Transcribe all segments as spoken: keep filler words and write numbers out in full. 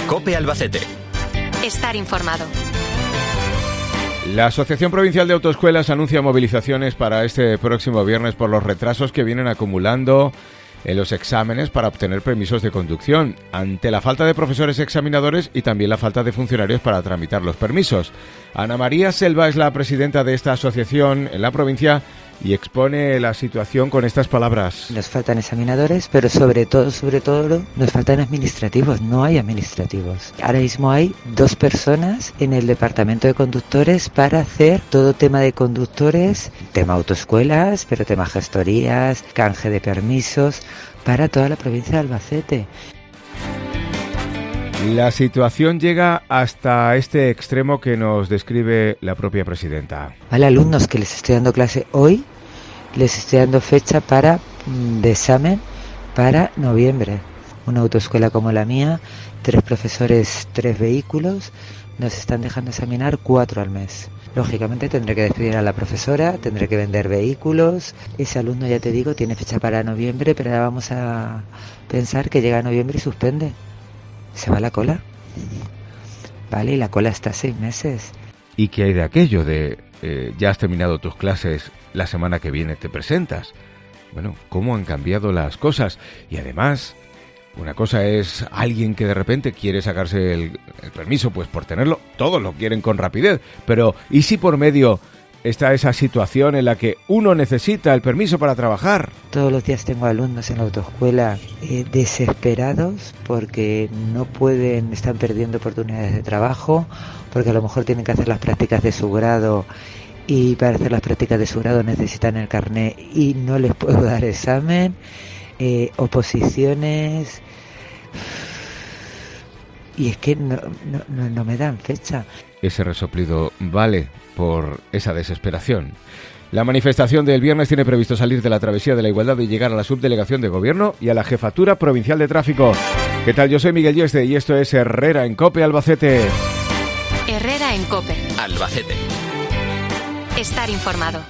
COPE Albacete. Estar informado. La Asociación Provincial de Autoescuelas anuncia movilizaciones para este próximo viernes por los retrasos que vienen acumulando en los exámenes para obtener permisos de conducción, ante la falta de profesores examinadores y también la falta de funcionarios para tramitar los permisos. Ana María Selva es la presidenta de esta asociación en la provincia y expone la situación con estas palabras. Nos faltan examinadores, pero sobre todo, sobre todo, nos faltan administrativos. No hay administrativos. Ahora mismo hay dos personas en el departamento de conductores para hacer todo tema de conductores, tema autoescuelas, pero tema gestorías, canje de permisos, para toda la provincia de Albacete. La situación llega hasta este extremo que nos describe la propia presidenta. Hay alumnos que les estoy dando clase hoy, les estoy dando fecha para de examen para noviembre. Una autoescuela como la mía, tres profesores, tres vehículos, nos están dejando examinar cuatro al mes. Lógicamente tendré que despedir a la profesora, tendré que vender vehículos. Ese alumno, ya te digo, tiene fecha para noviembre, pero ahora vamos a pensar que llega a noviembre y suspende. Se va la cola. Vale, y la cola está seis meses. ¿Y qué hay de aquello de eh, ya has terminado tus clases, la semana que viene te presentas? Bueno, ¿cómo han cambiado las cosas? Y además, una cosa es alguien que de repente quiere sacarse el, el permiso, pues por tenerlo, todos lo quieren con rapidez, pero ¿y si por medio está esa situación en la que uno necesita el permiso para trabajar? Todos los días tengo alumnos en la autoescuela eh, desesperados porque no pueden, están perdiendo oportunidades de trabajo, porque a lo mejor tienen que hacer las prácticas de su grado y para hacer las prácticas de su grado necesitan el carné y no les puedo dar examen, eh, oposiciones, y es que no, no, no, no me dan fecha. Ese resoplido vale por esa desesperación. La manifestación del viernes tiene previsto salir de la Travesía de la Igualdad y llegar a la Subdelegación de Gobierno y a la Jefatura Provincial de Tráfico. ¿Qué tal? Yo soy Miguel Yeste y esto es Herrera en COPE Albacete. Herrera en COPE Albacete. Estar informado.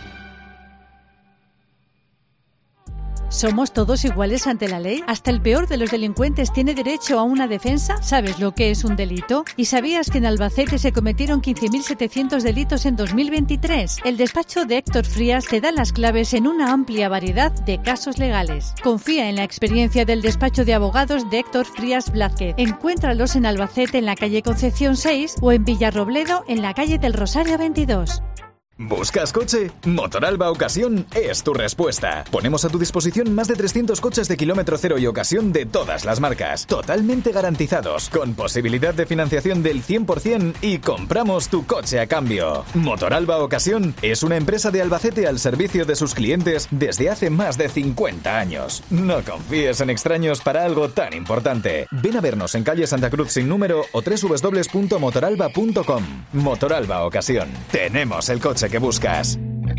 ¿Somos todos iguales ante la ley? ¿Hasta el peor de los delincuentes tiene derecho a una defensa? ¿Sabes lo que es un delito? ¿Y sabías que en Albacete se cometieron quince mil setecientos delitos en dos mil veintitrés? El despacho de Héctor Frías te da las claves en una amplia variedad de casos legales. Confía en la experiencia del despacho de abogados de Héctor Frías Blázquez. Encuéntralos en Albacete en la calle Concepción seis o en Villarrobledo en la calle del Rosario veintidós. ¿Buscas coche? Motoralba Ocasión es tu respuesta. Ponemos a tu disposición más de trescientos coches de kilómetro cero y ocasión de todas las marcas, totalmente garantizados, con posibilidad de financiación del cien por ciento y compramos tu coche a cambio. Motoralba Ocasión es una empresa de Albacete al servicio de sus clientes desde hace más de cincuenta años. No confíes en extraños para algo tan importante. Ven a vernos en calle Santa Cruz sin número o doble u doble u doble u punto motoralba punto com. Motoralba Ocasión. Tenemos el coche que buscas.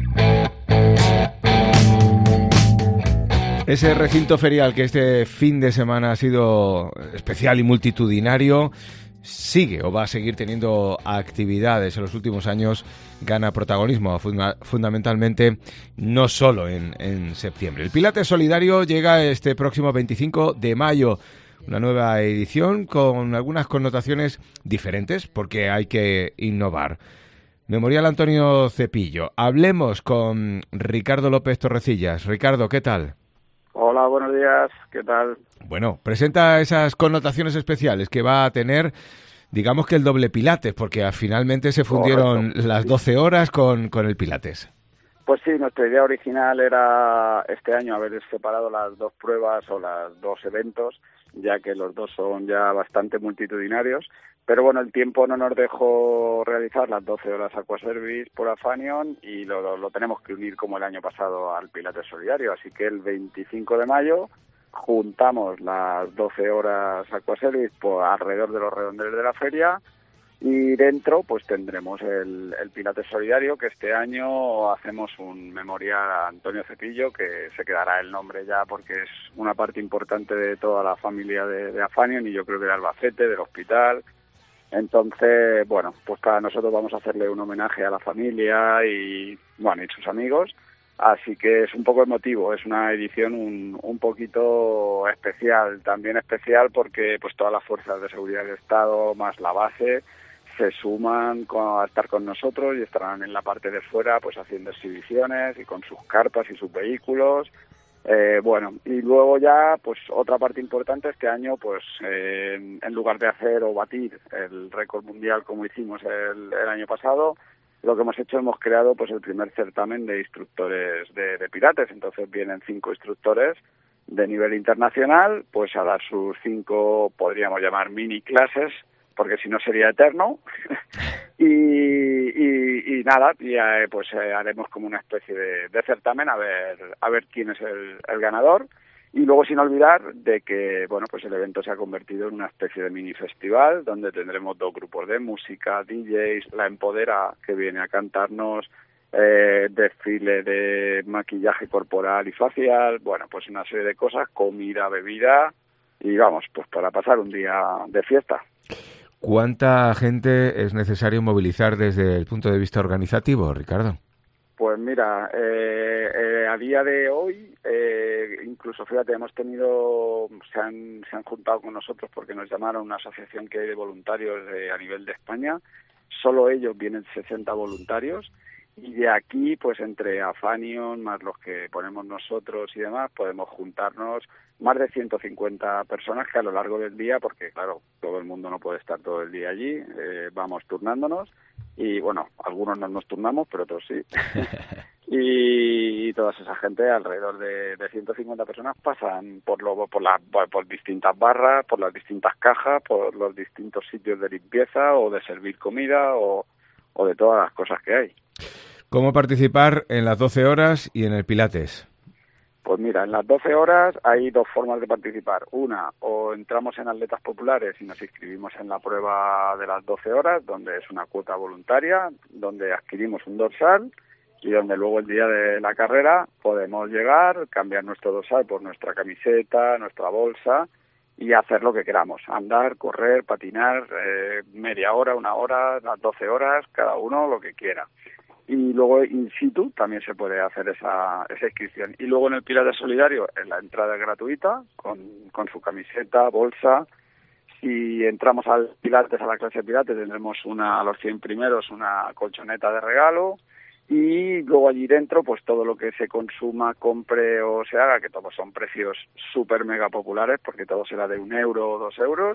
Ese recinto ferial que este fin de semana ha sido especial y multitudinario sigue o va a seguir teniendo actividades. En los últimos años gana protagonismo funda- fundamentalmente no solo en, en septiembre. El Pilates Solidario llega este próximo veinticinco de mayo. Una nueva edición con algunas connotaciones diferentes porque hay que innovar. Memorial Antonio Cepillo. Hablemos con Ricardo López Torrecillas. Ricardo, ¿qué tal? Hola, buenos días. ¿Qué tal? Bueno, presenta esas connotaciones especiales que va a tener, digamos que el doble Pilates, porque finalmente se fundieron Correcto. las doce horas con, con el Pilates. Pues sí, nuestra idea original era este año haber separado las dos pruebas o los dos eventos, ya que los dos son ya bastante multitudinarios. Pero bueno, el tiempo no nos dejó realizar las doce horas Aquaservice por Afanion y lo, lo tenemos que unir como el año pasado al Pilates Solidario. Así que el veinticinco de mayo juntamos las doce horas Aquaservice por alrededor de los redondeles de la feria y dentro pues tendremos el, el Pilates Solidario, que este año hacemos un memorial a Antonio Cepillo, que se quedará el nombre ya porque es una parte importante de toda la familia de, de Afanion y yo creo que de Albacete, del hospital. Entonces, bueno, pues para nosotros vamos a hacerle un homenaje a la familia y, bueno, y sus amigos Así que es un poco emotivo, es una edición un, un poquito especial, también especial porque pues todas las fuerzas de seguridad del Estado, más la base, se suman con, a estar con nosotros y estarán en la parte de fuera pues haciendo exhibiciones y con sus carpas y sus vehículos. Eh, bueno, y luego ya pues otra parte importante este año, pues eh, en, en lugar de hacer o batir el récord mundial como hicimos el, el año pasado, lo que hemos hecho, hemos creado pues el primer certamen de instructores de, de pilates. Entonces vienen cinco instructores de nivel internacional, pues a dar sus cinco, podríamos llamar mini clases, porque si no sería eterno. y, y, y nada, y eh, pues eh, haremos como una especie de, de certamen a ver a ver quién es el, el ganador. Y luego sin olvidar de que bueno pues el evento se ha convertido en una especie de mini festival donde tendremos dos grupos de música, D Js, La Empodera que viene a cantarnos, eh, desfile de maquillaje corporal y facial, bueno pues una serie de cosas, comida, bebida y vamos pues para pasar un día de fiesta. ¿Cuánta gente es necesario movilizar desde el punto de vista organizativo, Ricardo? Pues mira, eh, eh, a día de hoy, eh, incluso fíjate, hemos tenido, se han, se han juntado con nosotros porque nos llamaron una asociación que hay de voluntarios de, a nivel de España. Solo ellos vienen sesenta voluntarios y de aquí, pues entre Afanion, más los que ponemos nosotros y demás, podemos juntarnos más de ciento cincuenta personas que a lo largo del día, porque claro, todo el mundo no puede estar todo el día allí, eh, vamos turnándonos. Y bueno, algunos no nos turnamos, pero otros sí. y, y toda esa gente, alrededor de, de ciento cincuenta personas, pasan por, lo, por, la, por distintas barras, por las distintas cajas, por los distintos sitios de limpieza o de servir comida o, o de todas las cosas que hay. ¿Cómo participar en las doce horas y en el Pilates? Pues mira, en las doce horas hay dos formas de participar. Una, o entramos en Atletas Populares y nos inscribimos en la prueba de las doce horas, donde es una cuota voluntaria, donde adquirimos un dorsal y donde luego el día de la carrera podemos llegar, cambiar nuestro dorsal por nuestra camiseta, nuestra bolsa y hacer lo que queramos. Andar, correr, patinar, eh, media hora, una hora, las doce horas, cada uno lo que quiera. Y luego in situ también se puede hacer esa, esa inscripción. Y luego en el Pilates Solidario, en la entrada es gratuita, con, con su camiseta, bolsa. Si entramos al Pilates, a la clase de Pilates, tendremos una, a los cien primeros una colchoneta de regalo. Y luego allí dentro, pues todo lo que se consuma, compre o se haga, que todos son precios súper mega populares, porque todo será de un euro o dos euros,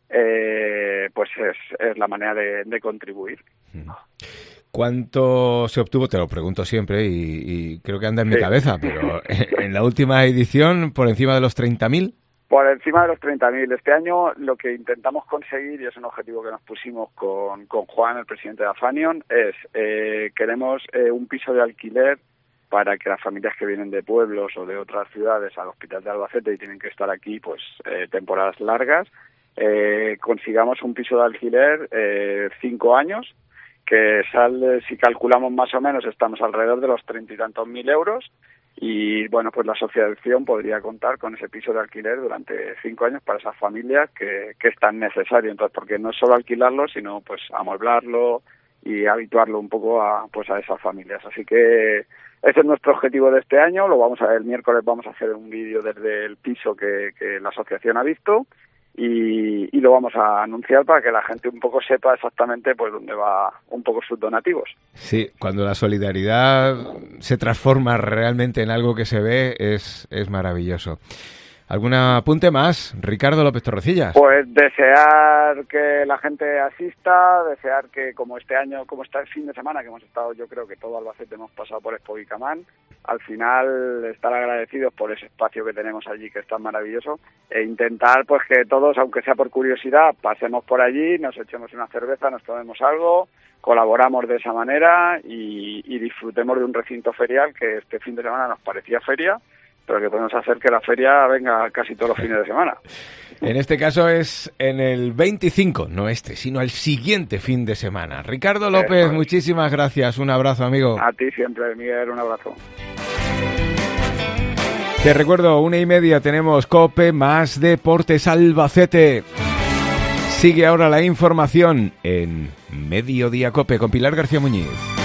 eh, pues es, es la manera de, de contribuir. Mm. ¿Cuánto se obtuvo? Te lo pregunto siempre y, y creo que anda en sí. mi cabeza, pero en la última edición, ¿por encima de los treinta mil? Por encima de los treinta mil. Este año lo que intentamos conseguir, y es un objetivo que nos pusimos con, con Juan, el presidente de Afanion, es eh, queremos eh, un piso de alquiler para que las familias que vienen de pueblos o de otras ciudades al Hospital de Albacete y tienen que estar aquí pues eh, temporadas largas, eh, consigamos un piso de alquiler eh, cinco años, que sale, si calculamos más o menos, estamos alrededor de los treinta y tantos mil euros y, bueno, pues la asociación podría contar con ese piso de alquiler durante cinco años para esas familias que, que es tan necesario. Entonces, porque no es solo alquilarlo, sino pues amueblarlo y habituarlo un poco a pues a esas familias. Así que ese es nuestro objetivo de este año. Lo vamos a el miércoles vamos a hacer un vídeo desde el piso que, que la asociación ha visto. Y, y lo vamos a anunciar para que la gente un poco sepa exactamente pues dónde va un poco sus donativos. Sí, cuando la solidaridad se transforma realmente en algo que se ve es, es maravilloso. ¿Algún apunte más, Ricardo López Torrecillas? Pues desear que la gente asista, desear que como este año, como está el fin de semana que hemos estado, yo creo que todo Albacete hemos pasado por Expo Bicamán, al final estar agradecidos por ese espacio que tenemos allí que es tan maravilloso e intentar pues que todos, aunque sea por curiosidad, pasemos por allí, nos echemos una cerveza, nos tomemos algo, colaboramos de esa manera y, y disfrutemos de un recinto ferial que este fin de semana nos parecía feria, pero que podemos hacer que la feria venga casi todos los fines de semana. En este caso es en el veinticinco, no este, sino el siguiente fin de semana. Ricardo López, Eso. muchísimas gracias. Un abrazo, amigo. A ti siempre, Miguel, un abrazo. Te recuerdo, una y media tenemos COPE más Deportes Albacete. Sigue ahora la información en Mediodía COPE con Pilar García Muñiz.